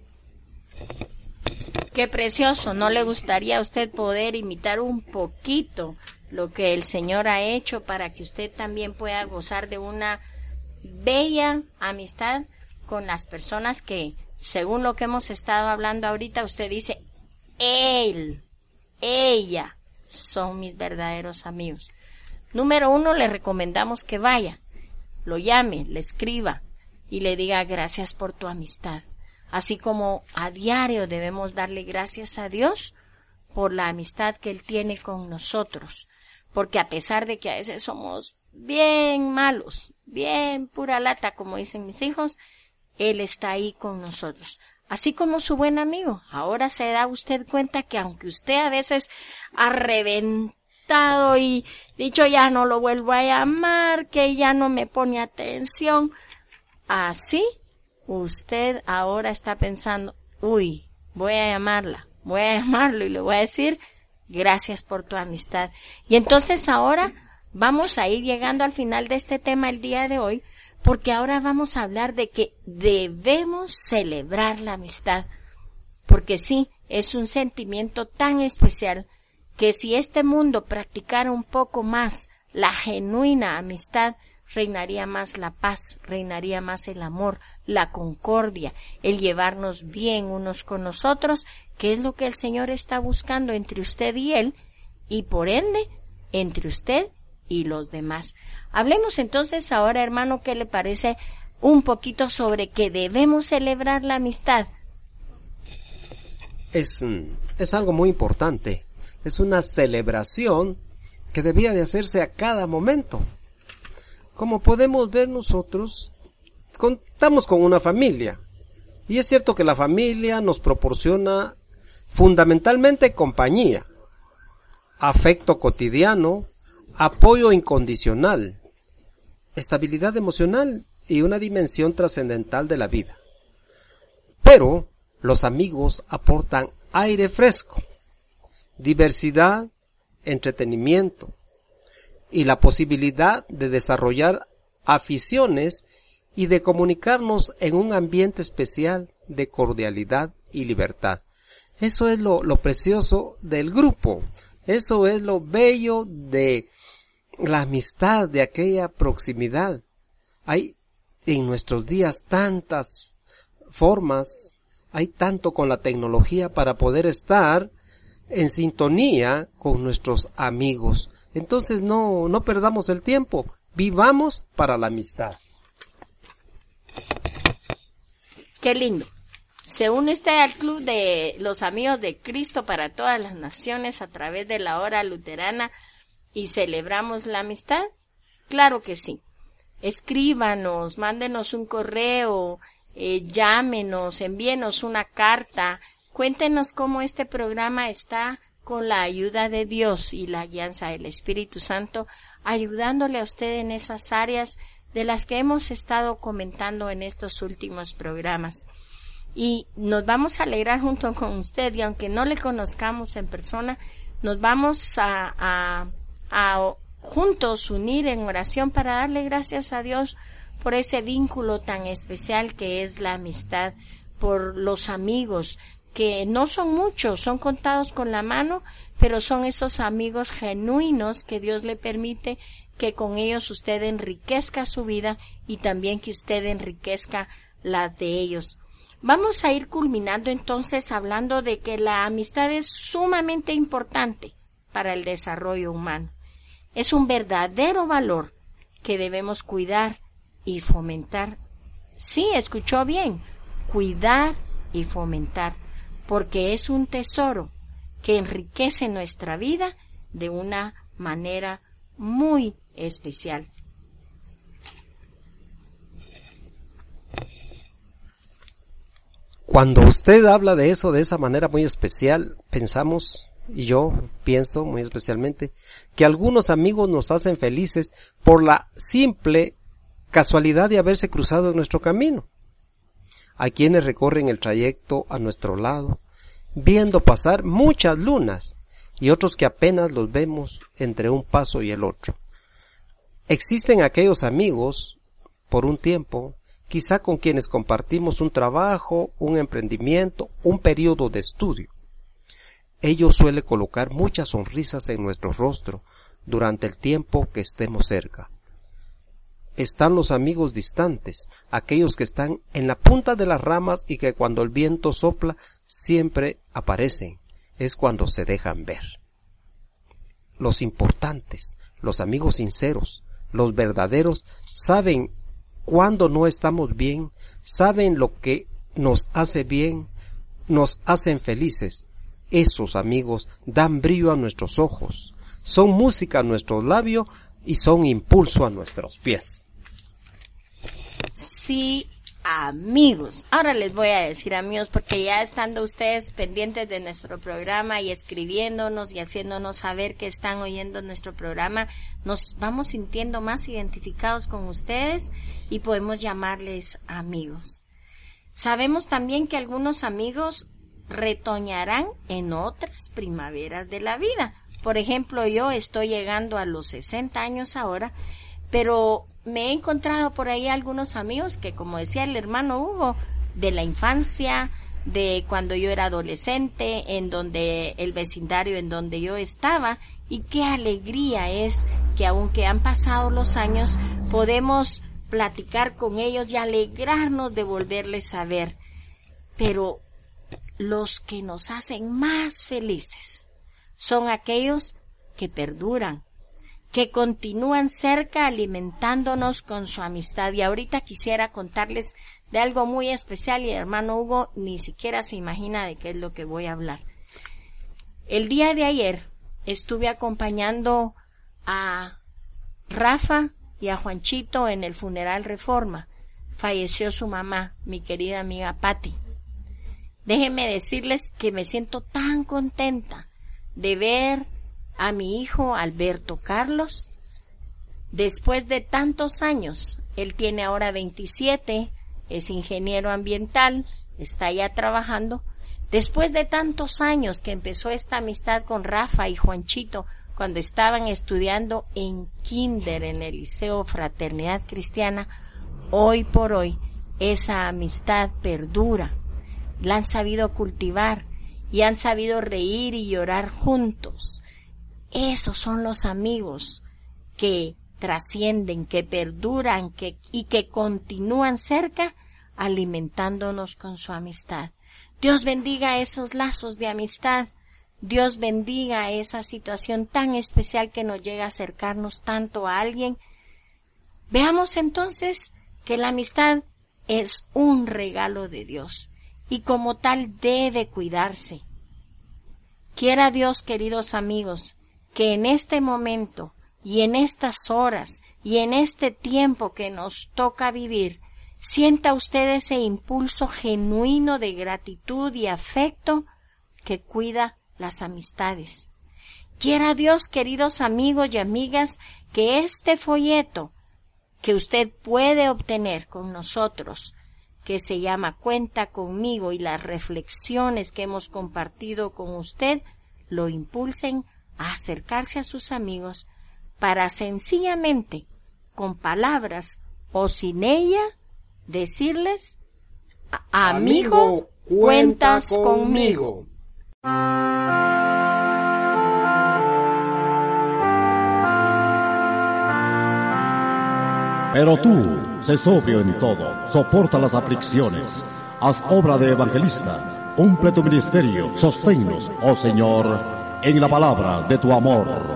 Speaker 3: Qué precioso. ¿No le gustaría a usted poder imitar un poquito lo que el Señor ha hecho para que usted también pueda gozar de una bella amistad con las personas que, según lo que hemos estado hablando ahorita, usted dice, él, ella son mis verdaderos amigos? Número 1, le recomendamos que vaya, lo llame, le escriba y le diga gracias por tu amistad. Así como a diario debemos darle gracias a Dios por la amistad que Él tiene con nosotros. Porque a pesar de que a veces somos bien malos, bien pura lata, como dicen mis hijos, Él está ahí con nosotros. Así como su buen amigo. Ahora se da usted cuenta que aunque usted a veces ha reventado y dicho ya no lo vuelvo a llamar, que ya no me pone atención, así usted ahora está pensando, uy, voy a llamarlo y le voy a decir gracias por tu amistad. Y entonces ahora vamos a ir llegando al final de este tema el día de hoy, porque ahora vamos a hablar de que debemos celebrar la amistad, porque sí, es un sentimiento tan especial que si este mundo practicara un poco más la genuina amistad, reinaría más la paz, reinaría más el amor, la concordia, el llevarnos bien unos con los otros, que es lo que el Señor está buscando entre usted y Él, y por ende, entre usted y los demás. Hablemos entonces ahora, hermano, ¿qué le parece un poquito sobre que debemos celebrar la amistad?
Speaker 2: Es algo muy importante. Es una celebración que debía de hacerse a cada momento. Como podemos ver nosotros, contamos con una familia. Y es cierto que la familia nos proporciona fundamentalmente compañía, afecto cotidiano, apoyo incondicional, estabilidad emocional y una dimensión trascendental de la vida. Pero los amigos aportan aire fresco, diversidad, entretenimiento y la posibilidad de desarrollar aficiones y de comunicarnos en un ambiente especial de cordialidad y libertad. Eso es lo precioso del grupo, eso es lo bello de la amistad, de aquella proximidad. Hay en nuestros días tantas formas, hay tanto con la tecnología para poder estar en sintonía con nuestros amigos. Entonces no perdamos el tiempo, vivamos para la amistad.
Speaker 3: Qué lindo. Se une usted al club de los amigos de Cristo para todas las naciones a través de la hora luterana y celebramos la amistad. Claro que sí. Escríbanos, mándenos un correo, llámenos, envíenos una carta, cuéntenos cómo este programa está con la ayuda de Dios y la guianza del Espíritu Santo, ayudándole a usted en esas áreas de las que hemos estado comentando en estos últimos programas. Y nos vamos a alegrar junto con usted, y aunque no le conozcamos en persona, nos vamos a juntos unir en oración para darle gracias a Dios por ese vínculo tan especial que es la amistad, por los amigos, que no son muchos, son contados con la mano, pero son esos amigos genuinos que Dios le permite que con ellos usted enriquezca su vida y también que usted enriquezca las de ellos. Vamos a ir culminando entonces hablando de que la amistad es sumamente importante para el desarrollo humano. Es un verdadero valor que debemos cuidar y fomentar. Sí, escuchó bien, cuidar y fomentar, porque es un tesoro que enriquece nuestra vida de una manera muy especial.
Speaker 2: Cuando usted habla de eso de esa manera muy especial, pensamos, y yo pienso muy especialmente, que algunos amigos nos hacen felices por la simple casualidad de haberse cruzado en nuestro camino. Hay quienes recorren el trayecto a nuestro lado, viendo pasar muchas lunas, y otros que apenas los vemos entre un paso y el otro. Existen aquellos amigos, por un tiempo, quizá con quienes compartimos un trabajo, un emprendimiento, un periodo de estudio. Ellos suelen colocar muchas sonrisas en nuestro rostro durante el tiempo que estemos cerca. Están los amigos distantes, aquellos que están en la punta de las ramas y que cuando el viento sopla siempre aparecen, es cuando se dejan ver. Los importantes, los amigos sinceros, los verdaderos, saben cuando no estamos bien, saben lo que nos hace bien, nos hacen felices. Esos amigos dan brillo a nuestros ojos, son música a nuestros labios y son impulso a nuestros pies.
Speaker 3: Sí, amigos. Ahora les voy a decir amigos, porque ya estando ustedes pendientes de nuestro programa y escribiéndonos y haciéndonos saber que están oyendo nuestro programa, nos vamos sintiendo más identificados con ustedes y podemos llamarles amigos. Sabemos también que algunos amigos retoñarán en otras primaveras de la vida. Por ejemplo, yo estoy llegando a los 60 años ahora, pero me he encontrado por ahí algunos amigos que, como decía el hermano Hugo, de la infancia, de cuando yo era adolescente, en donde el vecindario en donde yo estaba, y qué alegría es que aunque han pasado los años, podemos platicar con ellos y alegrarnos de volverles a ver. Pero los que nos hacen más felices son aquellos que perduran, que continúan cerca alimentándonos con su amistad. Y ahorita quisiera contarles de algo muy especial y el hermano Hugo ni siquiera se imagina de qué es lo que voy a hablar. El día de ayer estuve acompañando a Rafa y a Juanchito en el funeral Reforma. Falleció su mamá, mi querida amiga Patti. Déjenme decirles que me siento tan contenta de ver a mi hijo Alberto Carlos. Después de tantos años, él tiene ahora 27, es ingeniero ambiental, está ya trabajando. Después de tantos años que empezó esta amistad con Rafa y Juanchito, cuando estaban estudiando en kinder en el Liceo Fraternidad Cristiana, hoy por hoy esa amistad perdura. La han sabido cultivar y han sabido reír y llorar juntos. Esos son los amigos que trascienden, que perduran y que continúan cerca, alimentándonos con su amistad. Dios bendiga esos lazos de amistad. Dios bendiga esa situación tan especial que nos llega a acercarnos tanto a alguien. Veamos entonces que la amistad es un regalo de Dios y como tal debe cuidarse. Quiera Dios, queridos amigos, que en este momento y en estas horas y en este tiempo que nos toca vivir, sienta usted ese impulso genuino de gratitud y afecto que cuida las amistades. Quiera Dios, queridos amigos y amigas, que este folleto que usted puede obtener con nosotros, que se llama Cuenta conmigo, y las reflexiones que hemos compartido con usted, lo impulsen a acercarse a sus amigos para sencillamente, con palabras o sin ella, decirles: amigo, cuentas conmigo.
Speaker 1: Pero tú, sé sobrio en todo, soporta las aflicciones, haz obra de evangelista, cumple tu ministerio, sosténnos, oh Señor, en la palabra de tu amor.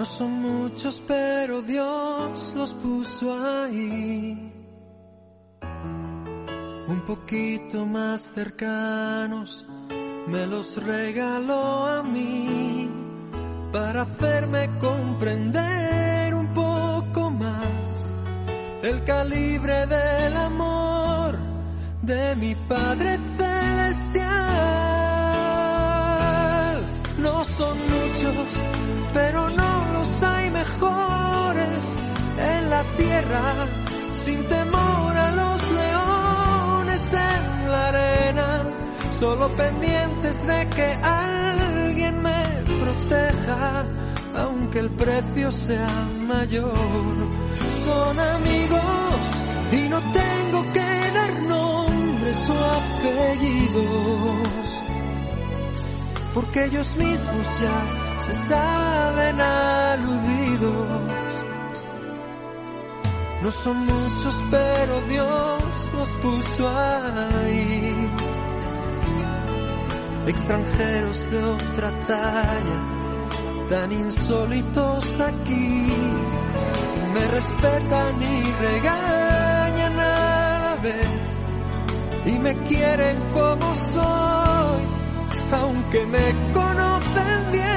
Speaker 4: No son muchos, pero Dios los puso ahí. Un poquito más cercanos, me los regaló a mí, para hacerme comprender un poco más el calibre del amor de mi Padre Celestial. No son muchos, pero no los hay mejores en la tierra, sin temor a los leones en la arena, solo pendientes de que alguien me proteja, aunque el precio sea mayor. Son amigos y no tengo que dar nombres o apellidos, porque ellos mismos ya se saben aludidos. No son muchos, pero Dios los puso ahí. Extranjeros de otra talla, tan insólitos aquí, me respetan y regañan a la vez, y me quieren como soy, aunque me conocen bien.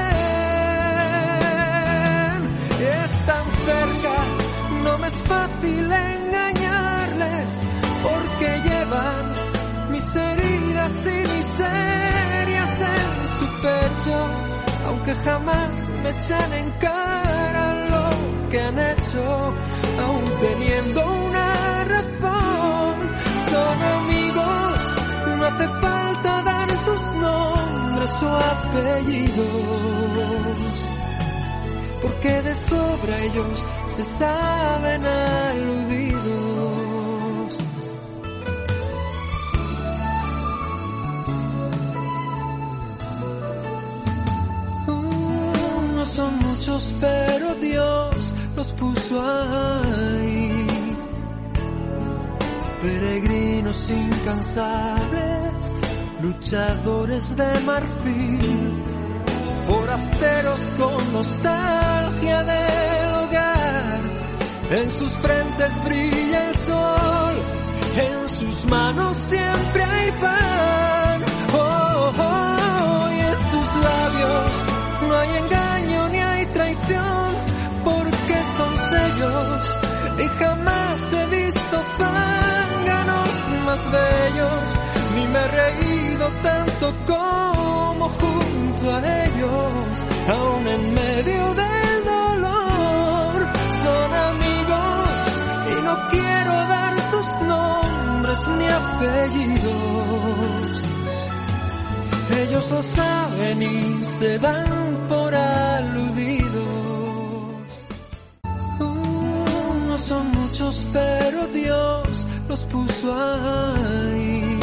Speaker 4: Están cerca, no me es fácil engañarles, porque llevan mis heridas y miserias en su pecho, aunque jamás me echan en cara lo que han hecho, aún teniendo una razón. Son amigos, no hace falta dar sus nombres o apellidos, porque de sobra ellos se saben aludidos. No son muchos, pero Dios los puso ahí. Peregrinos incansables, luchadores de marfil, forasteros con nostalgia del hogar. En sus frentes brilla el sol, en sus manos siempre hay pan. Oh, oh, y en sus labios no hay engaño ni hay traición, porque son sellos y jamás he visto zánganos más bellos, ni me he reído tanto como junto a ellos, aún en medio del dolor. Son amigos y no quiero dar sus nombres ni apellidos, ellos lo saben y se dan por aludidos. No son muchos, pero Dios los puso ahí.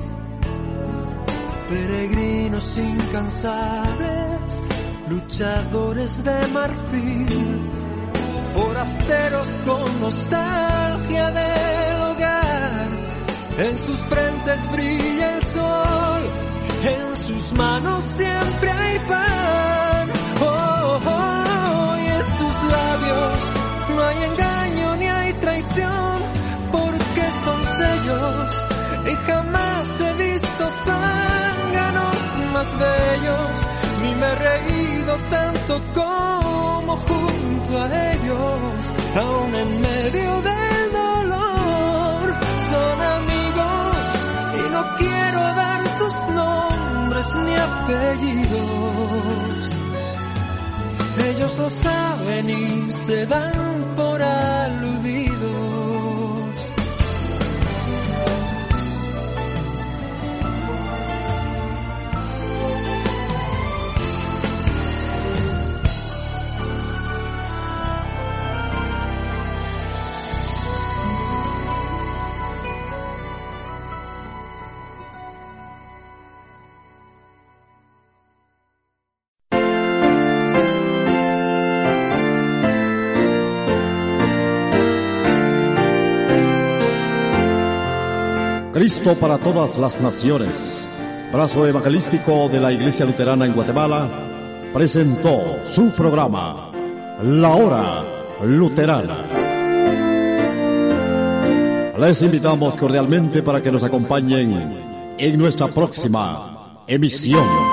Speaker 4: Peregrinos incansables, luchadores de marfil, forasteros con nostalgia del hogar. En sus frentes brilla el sol, en sus manos siempre hay pan. Oh, oh, y en sus labios no hay engaño ni hay traición, porque son sellos y jamás he visto zánganos más bellos, ni me he reído tanto como junto a ellos, aún en medio del dolor. Son amigos y no quiero dar sus nombres ni apellidos, ellos lo saben y se dan por aludidos.
Speaker 1: Cristo para todas las naciones, brazo evangelístico de la Iglesia Luterana en Guatemala, presentó su programa, La Hora Luterana. Les invitamos cordialmente para que nos acompañen en nuestra próxima emisión.